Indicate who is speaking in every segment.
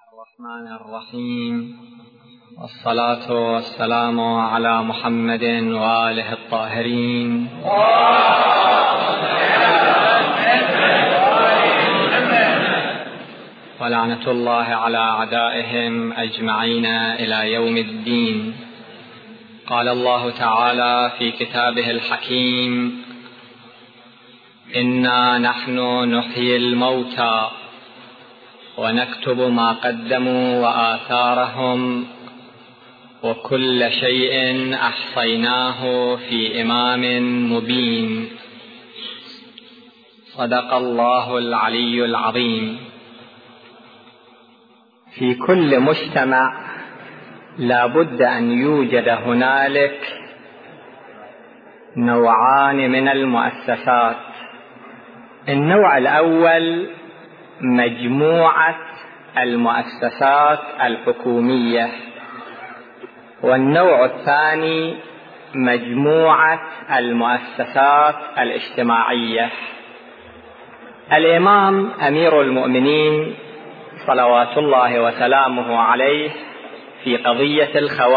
Speaker 1: الرحمن الرحيم، والصلاة والسلام على محمد وآله الطاهرين، ولعنة الله على أعدائهم أجمعين إلى يوم الدين. قال الله تعالى في كتابه الحكيم: إنا نحن نحيي الموتى ونكتب ما قدموا وآثارهم وكل شيء أحصيناه في إمام مبين. صدق الله العلي العظيم. في كل مجتمع لا بد أن يوجد هنالك نوعان من المؤسسات. النوع الأول مجموعة المؤسسات الحكومية، والنوع الثاني مجموعة المؤسسات الاجتماعية. الإمام أمير المؤمنين صلوات الله وسلامه عليه في قضية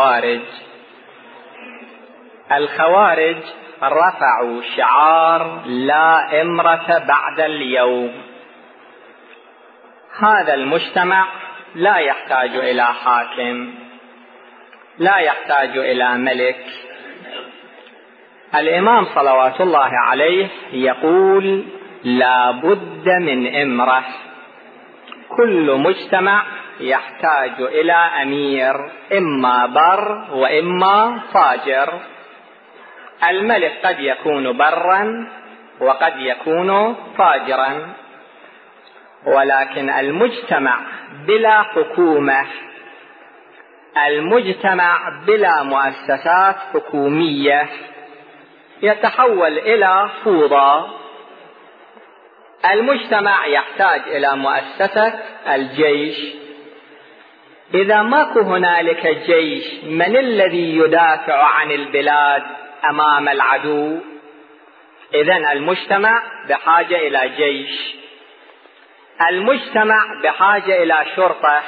Speaker 1: الخوارج رفعوا شعار لا إمرة بعد اليوم. هذا المجتمع لا يحتاج إلى حاكم، لا يحتاج إلى ملك. الإمام صلوات الله عليه يقول لا بد من إمرة. كل مجتمع يحتاج إلى أمير، إما بر وإما فاجر. الملك قد يكون برا وقد يكون فاجرا، ولكن المجتمع بلا حكومة، المجتمع بلا مؤسسات حكومية يتحول إلى فوضى. المجتمع يحتاج إلى مؤسسة الجيش. إذا ماكو هنالك جيش، من الذي يدافع عن البلاد أمام العدو؟ إذن المجتمع بحاجة إلى جيش، المجتمع بحاجة إلى شرطة،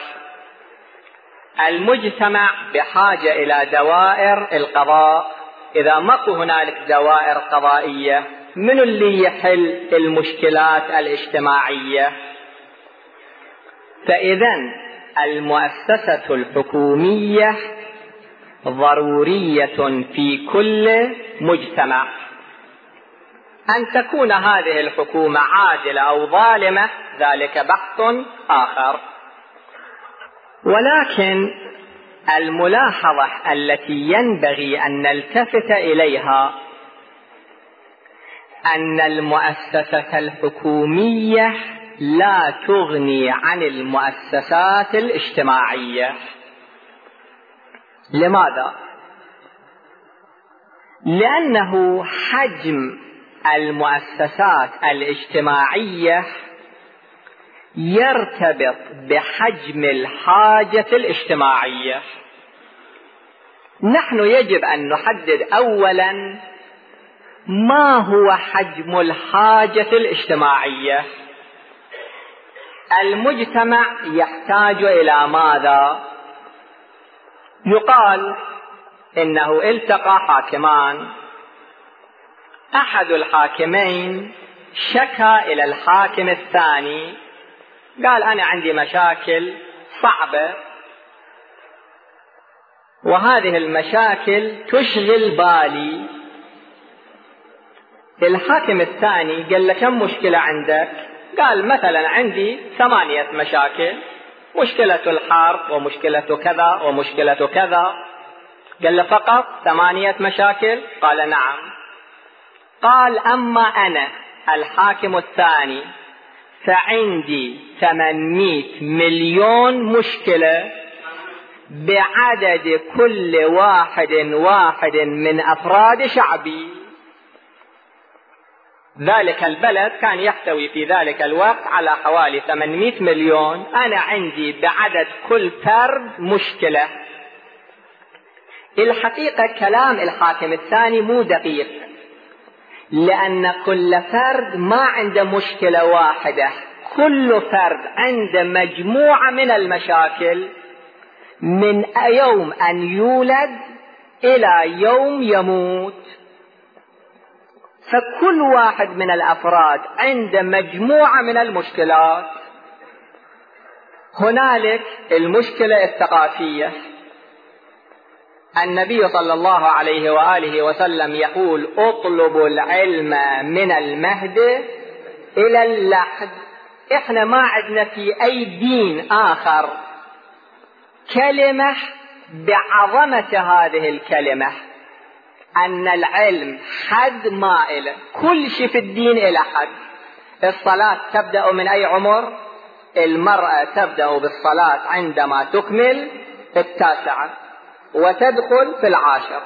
Speaker 1: المجتمع بحاجة إلى دوائر القضاء. إذا ماكو هنالك دوائر قضائية، من اللي يحل المشكلات الاجتماعية؟ فإذن المؤسسة الحكومية ضرورية في كل مجتمع. أن تكون هذه الحكومة عادلة أو ظالمة ذلك بحث آخر، ولكن الملاحظة التي ينبغي أن نلتفت إليها أن المؤسسة الحكومية لا تغني عن المؤسسات الاجتماعية. لماذا؟ لأنه حجم المؤسسات الاجتماعية يرتبط بحجم الحاجة الاجتماعية. نحن يجب أن نحدد أولا ما هو حجم الحاجة الاجتماعية. المجتمع يحتاج إلى ماذا؟ يقال إنه التقى حاكمان، أحد الحاكمين شكى إلى الحاكم الثاني، قال أنا عندي مشاكل صعبة وهذه المشاكل تشغل بالي. الحاكم الثاني قال له كم مشكلة عندك؟ قال مثلا عندي 8 مشاكل، مشكلة الحرب ومشكلة كذا ومشكلة كذا. قال له فقط 8 مشاكل؟ قال نعم. قال أما أنا الحاكم الثاني فعندي 800 مليون مشكلة بعدد كل واحد من أفراد شعبي. ذلك البلد كان يحتوي في ذلك الوقت على حوالي 800 مليون، أنا عندي بعدد كل فرد مشكلة. الحقيقة كلام الحاكم الثاني مو دقيق، لأن كل فرد ما عنده مشكلة واحدة، كل فرد عند مجموعة من المشاكل من يوم أن يولد إلى يوم يموت. فكل واحد من الأفراد عند مجموعة من المشكلات. هنالك المشكلة الثقافية. النبي صلى الله عليه وآله وسلم يقول: اطلبوا العلم من المهد إلى اللحد. احنا ما عندنا في أي دين آخر كلمة بعظمة هذه الكلمة، أن العلم حد ما إله. كل شيء في الدين إلى حد. الصلاة تبدأ من أي عمر؟ المرأة تبدأ بالصلاة عندما تكمل 9 وتدخل في 10.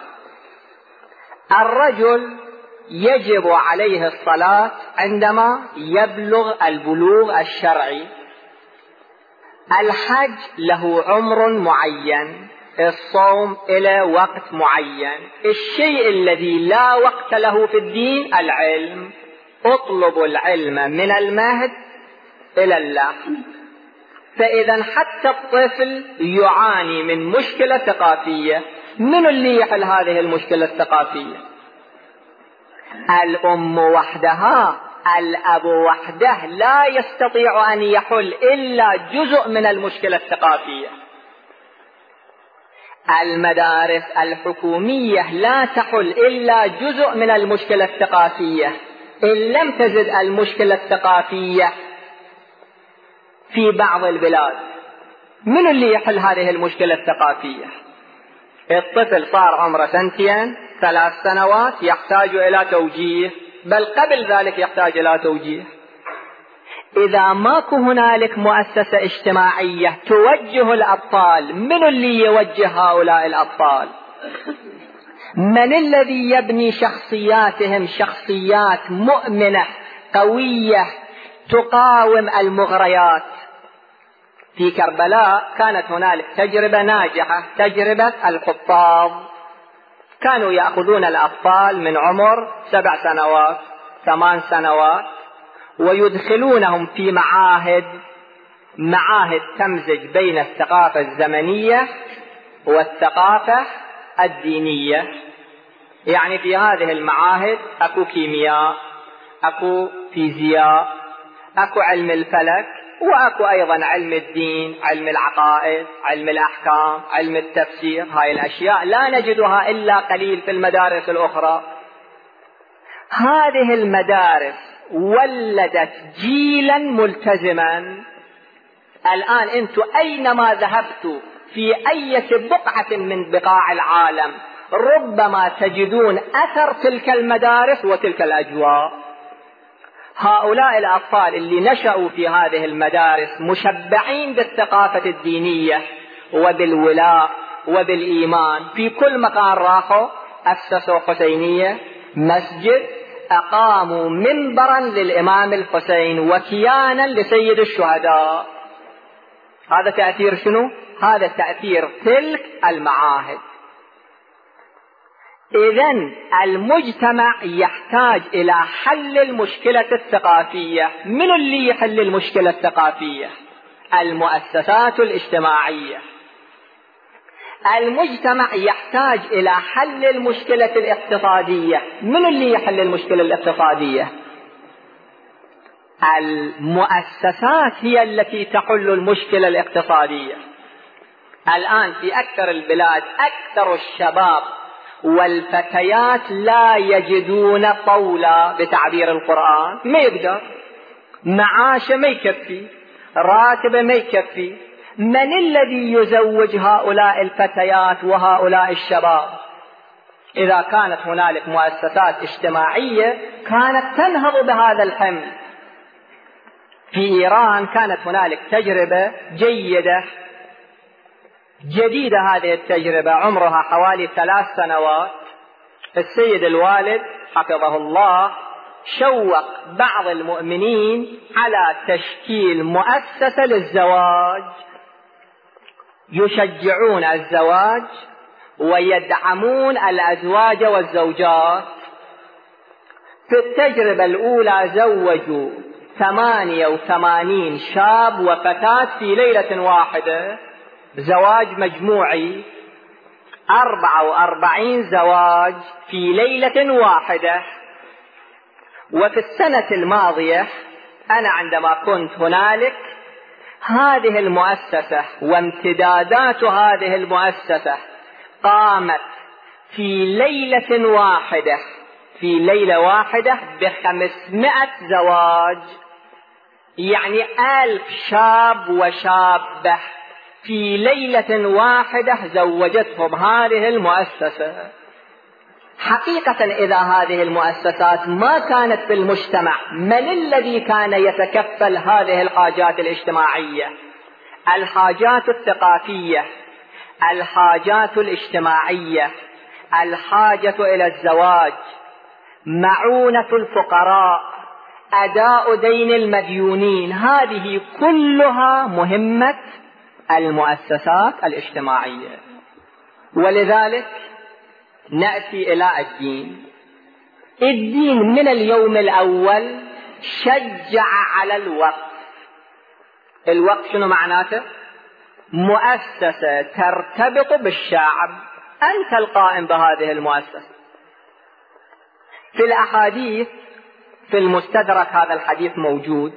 Speaker 1: الرجل يجب عليه الصلاة عندما يبلغ البلوغ الشرعي. الحج له عمر معين، الصوم إلى وقت معين. الشيء الذي لا وقت له في الدين العلم. اطلبوا العلم من المهد إلى اللحد. فإذا حتى الطفل يعاني من مشكلة ثقافية. من اللي يحل هذه المشكلة الثقافية؟ الأم وحدها، الأب وحده لا يستطيع أن يحل إلا جزء من المشكلة الثقافية. المدارس الحكومية لا تحل إلا جزء من المشكلة الثقافية. إن لم تزد المشكلة الثقافية في بعض البلاد. من اللي يحل هذه المشكلة الثقافية؟ الطفل صار عمره 2 3 سنوات يحتاج إلى توجيه، بل قبل ذلك يحتاج إلى توجيه. إذا ماكو هنالك مؤسسة اجتماعية توجه الأطفال، من اللي يوجه هؤلاء الأطفال؟ من الذي يبني شخصياتهم شخصيات مؤمنة قوية تقاوم المغريات؟ في كربلاء كانت هنالك تجربة ناجحة، تجربة الحفاظ. كانوا يأخذون الأطفال من عمر 7 سنوات 8 سنوات ويدخلونهم في معاهد تمزج بين الثقافة الزمنية والثقافة الدينية. يعني في هذه المعاهد أكو كيمياء، أكو فيزياء، أكو علم الفلك، وأكو أيضا علم الدين، علم العقائد، علم الأحكام، علم التفسير. هاي الأشياء لا نجدها إلا قليل في المدارس الأخرى. هذه المدارس ولدت جيلا ملتزما. الآن أنتم أينما ذهبتوا في أي بقعة من بقاع العالم ربما تجدون أثر تلك المدارس وتلك الأجواء. هؤلاء الأطفال اللي نشأوا في هذه المدارس مشبعين بالثقافة الدينية وبالولاء وبالإيمان. في كل مكان راحوا أسسوا حسينية، مسجد، أقاموا منبرا للإمام الحسين وكيانا لسيد الشهداء. هذا تأثير شنو؟ هذا تأثير تلك المعاهد. إذن المجتمع يحتاج إلى حل المشكلة الثقافية. من اللي يحل المشكلة الثقافية؟ المؤسسات الاجتماعية. المجتمع يحتاج إلى حل المشكلة الاقتصادية. من اللي يحل المشكلة الاقتصادية؟ المؤسسات هي التي تحل المشكلة الاقتصادية. الآن في أكثر البلاد أكثر الشباب والفتيات لا يجدون طولة بتعبير القرآن. ما يقدر، معاشه ما يكفي، راتبه ما يكفي. من الذي يزوج هؤلاء الفتيات وهؤلاء الشباب؟ إذا كانت هنالك مؤسسات اجتماعية كانت تنهض بهذا الحمل. في إيران كانت هنالك تجربة جيدة جديدة. هذه التجربة عمرها حوالي 3 سنوات. السيد الوالد حفظه الله شوق بعض المؤمنين على تشكيل مؤسسة للزواج، يشجعون الزواج ويدعمون الأزواج والزوجات. في التجربة الأولى زوجوا 88 شاب وفتاة في ليلة واحدة، زواج مجموعي 44 زواج في ليلة واحدة. وفي السنة الماضية أنا عندما كنت هنالك، هذه المؤسسة وامتدادات هذه المؤسسة قامت في ليلة واحدة، في ليلة واحدة ب500 زواج، يعني 1000 شاب وشابة في ليلة واحدة زوجتهم هذه المؤسسة. حقيقة إذا هذه المؤسسات ما كانت في المجتمع، من الذي كان يتكفل هذه الحاجات الاجتماعية؟ الحاجات الثقافية، الحاجات الاجتماعية، الحاجة إلى الزواج، معونة الفقراء، أداء دين المديونين، هذه كلها مهمة المؤسسات الاجتماعية. ولذلك نأتي إلى الدين. الدين من اليوم الأول شجع على الوقف. الوقف شنو معناته؟ مؤسسة ترتبط بالشعب، أنت القائم بهذه المؤسسة. في الأحاديث في المستدرك هذا الحديث موجود،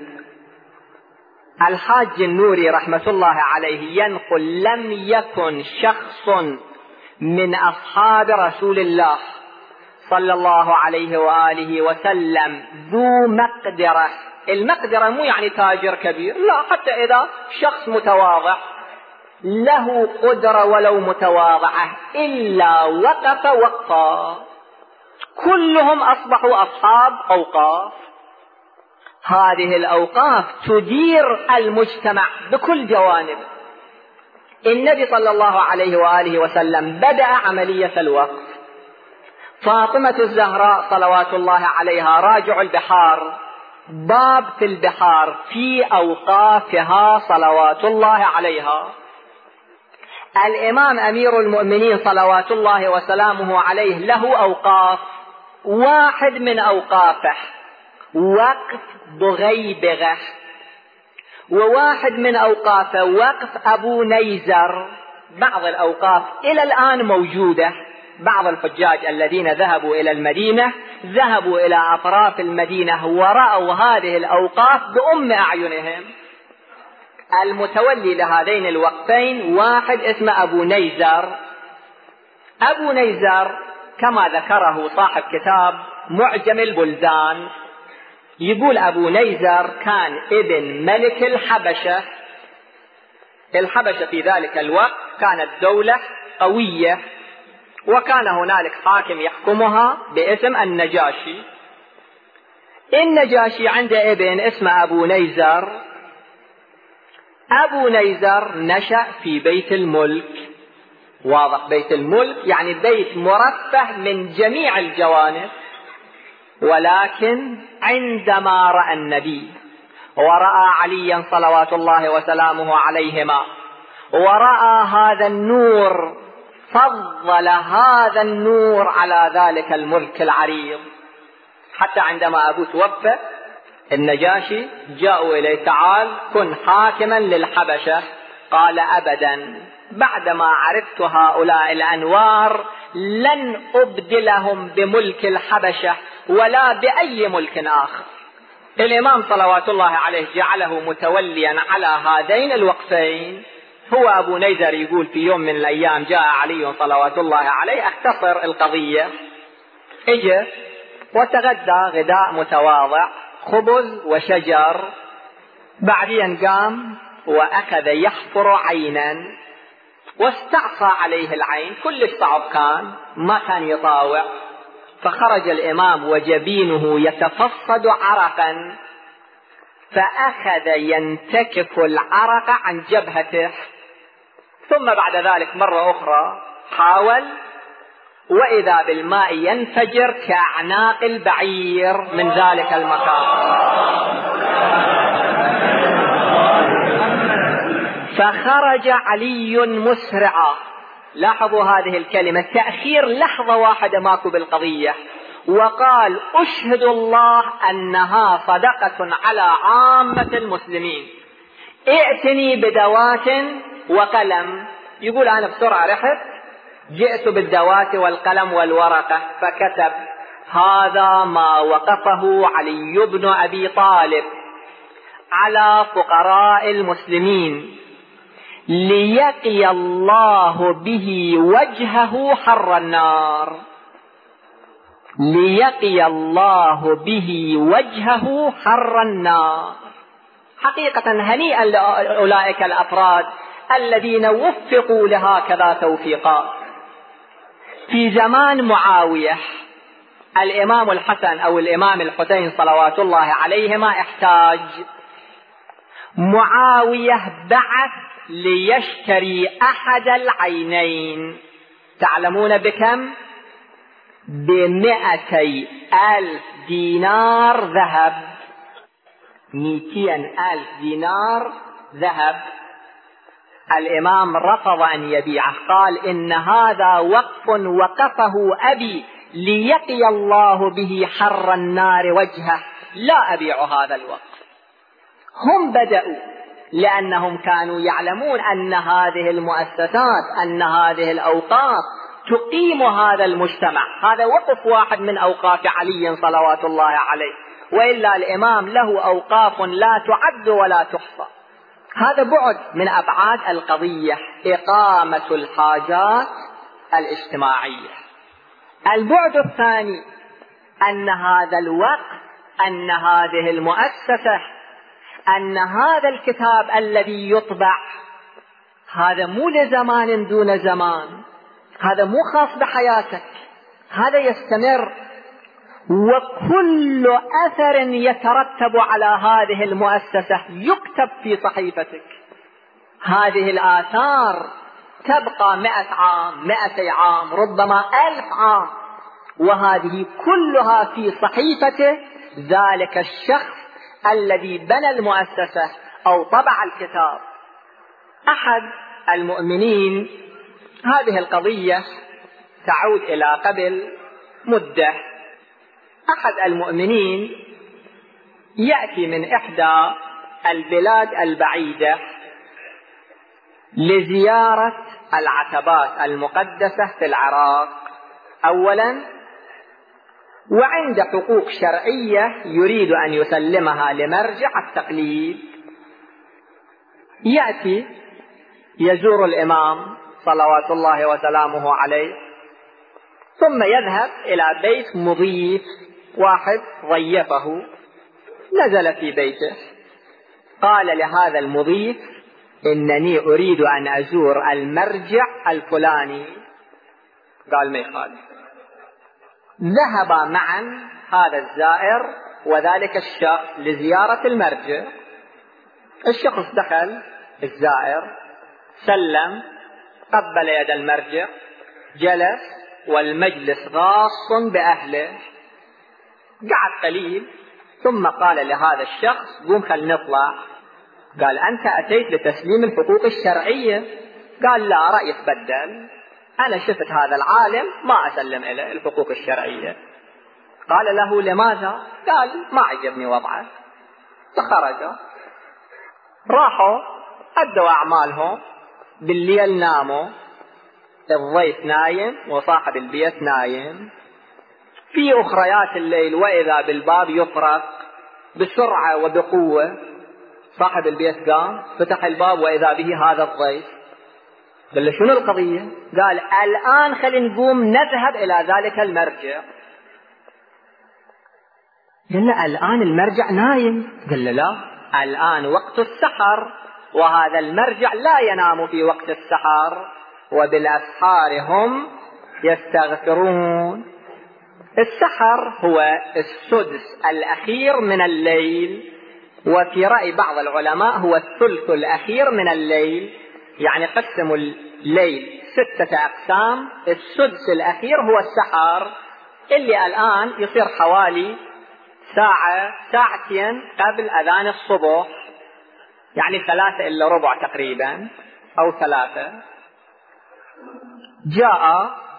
Speaker 1: الحاج النوري رحمة الله عليه ينقل: لم يكن شخص من أصحاب رسول الله صلى الله عليه وآله وسلم ذو مقدرة. المقدرة مو يعني تاجر كبير، لا، حتى إذا شخص متواضع له قدرة ولو متواضعة، إلا وقف وقفا. كلهم أصبحوا أصحاب أوقاف. هذه الأوقاف تدير المجتمع بكل جوانبه. النبي صلى الله عليه وآله وسلم بدأ عملية الوقف. فاطمة الزهراء صلوات الله عليها راجع البحار، باب في البحار في أوقافها صلوات الله عليها. الإمام أمير المؤمنين صلوات الله وسلامه عليه له أوقاف. واحد من أوقافه وقف بغيبغة، وواحد من أوقافه وقف أبو نيزر. بعض الأوقاف إلى الآن موجودة. بعض الحجاج الذين ذهبوا إلى المدينة ذهبوا إلى أطراف المدينة ورأوا هذه الأوقاف بأم أعينهم. المتولي لهذين الوقفين واحد اسمه أبو نيزر. أبو نيزر كما ذكره صاحب كتاب معجم البلدان، يقول أبو نيزر كان ابن ملك الحبشة. الحبشة في ذلك الوقت كانت دولة قوية، وكان هنالك حاكم يحكمها باسم النجاشي. النجاشي عنده ابن اسمه أبو نيزر. أبو نيزر نشأ في بيت الملك. واضح، بيت الملك يعني بيت مرفه من جميع الجوانب. ولكن عندما رأى النبي ورأى عليا صلوات الله وسلامه عليهما ورأى هذا النور، فضل هذا النور على ذلك الملك العريض. حتى عندما أبوه توفى النجاشي جاءوا إليه: تعال كن حاكما للحبشة. قال: أبدا، بعدما عرفت هؤلاء الأنوار لن أبدلهم بملك الحبشة ولا بأي ملك آخر. الإمام صلوات الله عليه جعله متوليا على هذين الوقفين. هو أبو نيزر يقول: في يوم من الأيام جاء علي صلوات الله عليه، اختصر القضية، اجى وتغدى غداء متواضع، خبز وشجر. بعدين قام وأخذ يحفر عينا، واستعصى عليه العين، كل صعب كان، ما كان يطاوع. فخرج الإمام وجبينه يتفصد عرقا، فأخذ ينتكف العرق عن جبهته. ثم بعد ذلك مرة أخرى حاول، وإذا بالماء ينفجر كأعناق البعير من ذلك المكان. فخرج علي مسرعا. لاحظوا هذه الكلمة، تأخير لحظة واحدة ماكو بالقضية. وقال أشهد الله أنها صدقة على عامة المسلمين، ائتني بدوات وقلم. يقول أنا بسرعة رحت جئت بالدوات والقلم والورقة، فكتب: هذا ما وقفه علي بن أبي طالب على فقراء المسلمين ليقي الله به وجهه حر النار، ليقي الله به وجهه حر النار. حقيقة هنيئا لأولئك الأفراد الذين وفقوا لهكذا توفيقات. في زمان معاوية الإمام الحسن أو الإمام الحسين صلوات الله عليهما احتاج، معاوية بعث ليشتري أحد العينين. تعلمون بكم؟ ب200,000 دينار ذهب، 200,000 دينار ذهب. الإمام رفض أن يبيعه، قال: إن هذا وقف وقفه أبي ليقي الله به حر النار وجهه، لا أبيع هذا الوقف. هم بدأوا لأنهم كانوا يعلمون أن هذه المؤسسات، أن هذه الأوقاف تقيم هذا المجتمع. هذا وقف واحد من أوقاف علي صلوات الله عليه، وإلا الإمام له أوقاف لا تعد ولا تحصى. هذا بعد من أبعاد القضية، إقامة الحاجات الاجتماعية. البعد الثاني أن هذا الوقف، أن هذه المؤسسة، أن هذا الكتاب الذي يطبع، هذا مو لزمان دون زمان، هذا مو خاص بحياتك، هذا يستمر، وكل أثر يترتب على هذه المؤسسة يكتب في صحيفتك. هذه الآثار تبقى 100 عام، 200 عام، ربما 1000 عام، وهذه كلها في صحيفته ذلك الشخص الذي بنى المؤسسة أو طبع الكتاب. أحد المؤمنين، هذه القضية تعود إلى قبل مدة، أحد المؤمنين يأتي من إحدى البلاد البعيدة لزيارة العتبات المقدسة في العراق أولا، وعند حقوق شرعية يريد أن يسلمها لمرجع التقليد. يأتي يزور الإمام صلوات الله وسلامه عليه، ثم يذهب إلى بيت مضيف، واحد ضيفه نزل في بيته، قال لهذا المضيف: إنني أريد أن أزور المرجع الفلاني. قال: ما يخالف. ذهب معا هذا الزائر وذلك الشخص لزيارة المرجع. الشخص دخل، الزائر سلم، قبل يد المرجع، جلس، والمجلس غاص بأهله. قعد قليل ثم قال لهذا الشخص: قوم خل نطلع. قال: أنت أتيت لتسليم الحقوق الشرعية. قال: لا، رأيي تبدل، أنا شفت هذا العالم ما أسلم إليه الحقوق الشرعية. قال له: لماذا؟ قال: ما عجبني وضعه. فخرج، راحوا أدوا أعمالهم، بالليل ناموا، الضيف نايم وصاحب البيت نايم. في أخريات الليل وإذا بالباب يطرق بسرعة وبقوة. صاحب البيت قام فتح الباب وإذا به هذا الضيف. قال له: شنو القضية؟ قال: الآن خلينا نقوم نذهب إلى ذلك المرجع. قال له: الآن المرجع نايم. قال له: لا، الآن وقت السحر، وهذا المرجع لا ينام في وقت السحر، وبالأسحار هم يستغفرون. السحر هو السدس الأخير من الليل، وفي رأي بعض العلماء هو الثلث الأخير من الليل، يعني قسموا الليل 6 أقسام، السدس الأخير هو السحر، اللي الآن يصير حوالي ساعة ساعتين قبل أذان الصبح، يعني 3 إلا ربع تقريبا أو 3. جاء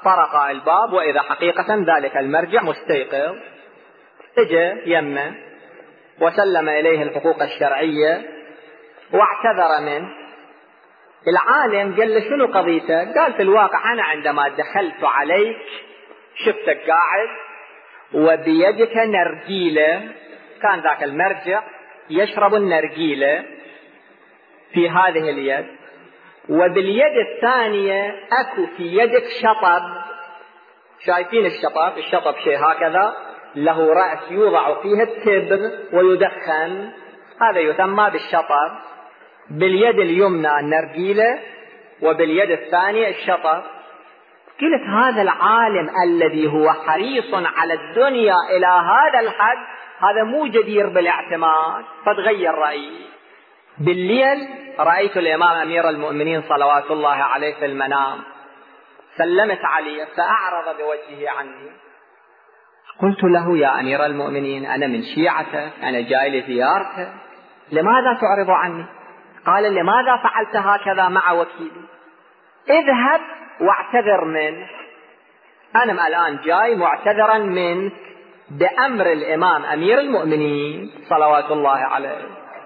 Speaker 1: طرق الباب وإذا حقيقة ذلك المرجع مستيقظ، اجى يمه وسلم إليه الحقوق الشرعية واعتذر منه. العالم قال له شنو قضيته؟ قال في الواقع أنا عندما دخلت عليك شفتك قاعد وبيدك نرجيلة، كان ذاك المرجع يشرب النرجيلة في هذه اليد، وباليد الثانية أكو في يدك شطب. شايفين الشطب؟ الشطب شيء هكذا له رأس يوضع فيه التبر ويدخن، هذا يسمى بالشطب. باليد اليمنى النرجيلة وباليد الثانية الشطب. قلت هذا العالم الذي هو حريص على الدنيا إلى هذا الحد هذا مو جدير بالاعتماد، فتغير رأيي. بالليل رأيت الإمام أمير المؤمنين صلوات الله عليه في المنام، سلمت علي فأعرض بوجهه عني. قلت له يا أمير المؤمنين أنا من شيعته، أنا جاي لزيارته، لماذا تعرض عني؟ قال لماذا فعلت هكذا مع وكيلي؟ اذهب واعتذر منه. أنا الآن جاي معتذرا منك بأمر الإمام أمير المؤمنين صلوات الله عليه.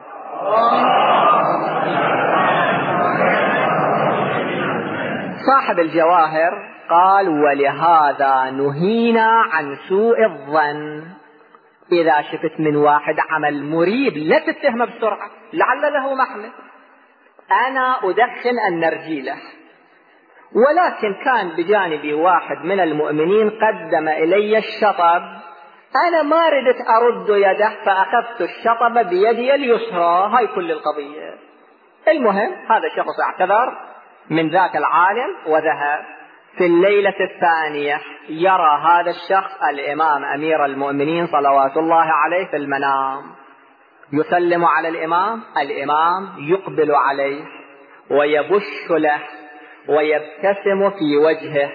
Speaker 1: صاحب الجواهر قال ولهذا نهينا عن سوء الظن. إذا شفت من واحد عمل مريب لا تتهمه بسرعة، لعل له محمل. أنا أدخن النرجيلة، ولكن كان بجانبي واحد من المؤمنين قدم إلي الشطب، أنا ما ردت أرد يده فأخذت الشطب بيدي اليسرى. هاي كل القضية. المهم هذا الشخص اعتذر من ذاك العالم وذهب. في الليلة الثانية يرى هذا الشخص الإمام أمير المؤمنين صلوات الله عليه في المنام، يسلم على الإمام، الإمام يقبل عليه ويبش له ويبتسم في وجهه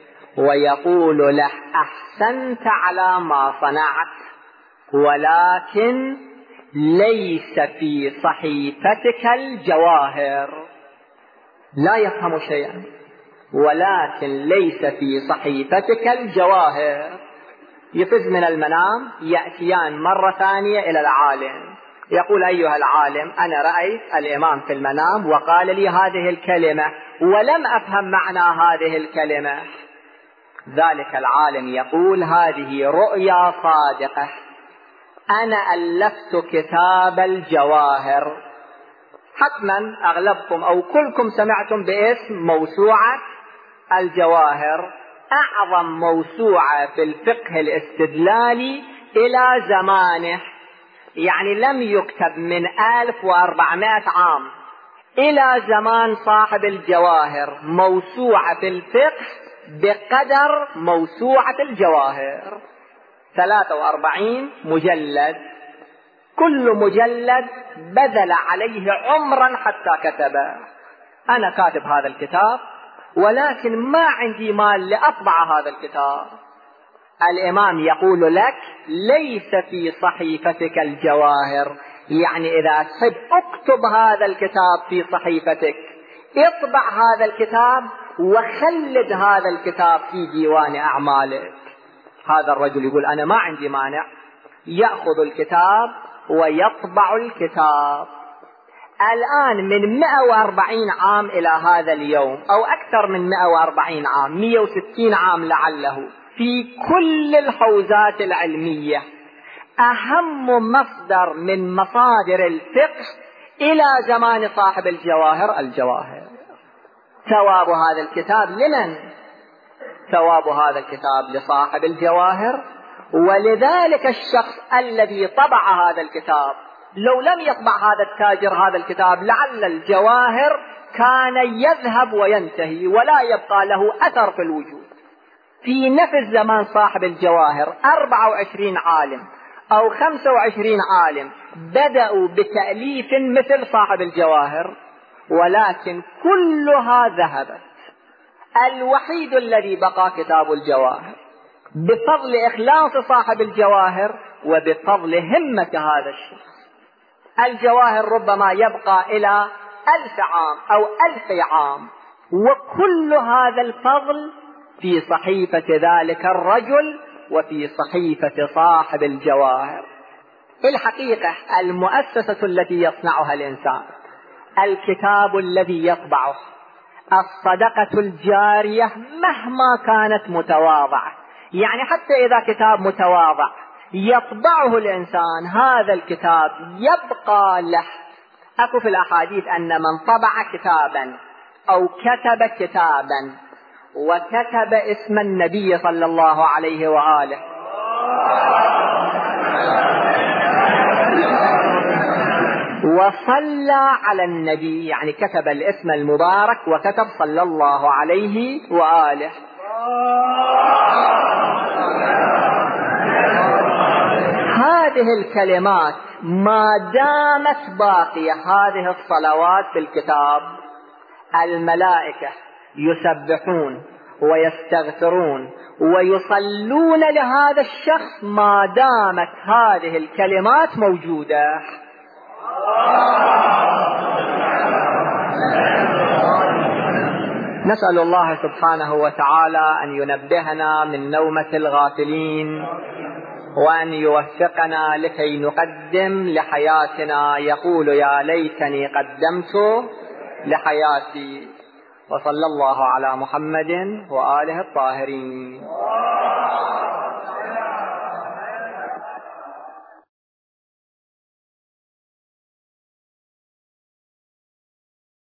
Speaker 1: ويقول له أحسنت على ما صنعت، ولكن ليس في صحيفتك الجواهر. لا يفهم شيئا، ولكن ليس في صحيفتك الجواهر. يفز من المنام، يأتيان مرة ثانية إلى العالم، يقول أيها العالم أنا رأيت الإمام في المنام وقال لي هذه الكلمة ولم أفهم معنى هذه الكلمة. ذلك العالم يقول هذه رؤيا صادقة، أنا ألفت كتاب الجواهر. حتما أغلبكم أو كلكم سمعتم باسم موسوعة الجواهر، أعظم موسوعة في الفقه الاستدلالي إلى زمانه، يعني لم يكتب من 1400 عام إلى زمان صاحب الجواهر موسوعة في الفقه بقدر موسوعة الجواهر. 43 مجلد، كل مجلد بذل عليه عمرا حتى كتبه. أنا كاتب هذا الكتاب ولكن ما عندي مال لأطبع هذا الكتاب. الإمام يقول لك ليس في صحيفتك الجواهر، يعني إذا تحب اكتب هذا الكتاب في صحيفتك، اطبع هذا الكتاب وخلد هذا الكتاب في ديوان أعمالك. هذا الرجل يقول أنا ما عندي مانع، يأخذ الكتاب ويطبع الكتاب. الآن من 140 عام إلى هذا اليوم أو أكثر من 140 عام، 160 عام لعله، في كل الحوزات العلمية أهم مصدر من مصادر الفقه إلى زمان صاحب الجواهر الجواهر. ثواب هذا الكتاب لمن؟ ثواب هذا الكتاب لصاحب الجواهر. ولذلك الشخص الذي طبع هذا الكتاب لو لم يطبع هذا التاجر هذا الكتاب لعل الجواهر كان يذهب وينتهي ولا يبقى له أثر في الوجود. في نفس زمان صاحب الجواهر 24 عالم أو 25 عالم بدأوا بتأليف مثل صاحب الجواهر، ولكن كلها ذهبت. الوحيد الذي بقى كتاب الجواهر بفضل إخلاص صاحب الجواهر وبفضل همة هذا الشخص. الجواهر ربما يبقى إلى 1000 عام أو 1000 عام، وكل هذا الفضل في صحيفة ذلك الرجل وفي صحيفة صاحب الجواهر. في الحقيقة المؤسسة التي يصنعها الإنسان، الكتاب الذي يطبعه، الصدقة الجارية مهما كانت متواضعة، يعني حتى إذا كتاب متواضع يطبعه الإنسان، هذا الكتاب يبقى له. أكو في الأحاديث أن من طبع كتابا أو كتب كتابا وكتب اسم النبي صلى الله عليه وآله وصلى على النبي، يعني كتب الاسم المبارك وكتب صلى الله عليه وآله، هذه الكلمات ما دامت باقية، هذه الصلوات في الكتاب، الملائكة يسبحون ويستغفرون ويصلون لهذا الشخص ما دامت هذه الكلمات موجودة. نسأل الله سبحانه وتعالى أن ينبهنا من نومة الغافلين، وأن يوفقنا لكي نقدم لحياتنا، يقول يا ليتني قدمت لحياتي. وصلى الله على محمد وآله الطاهرين.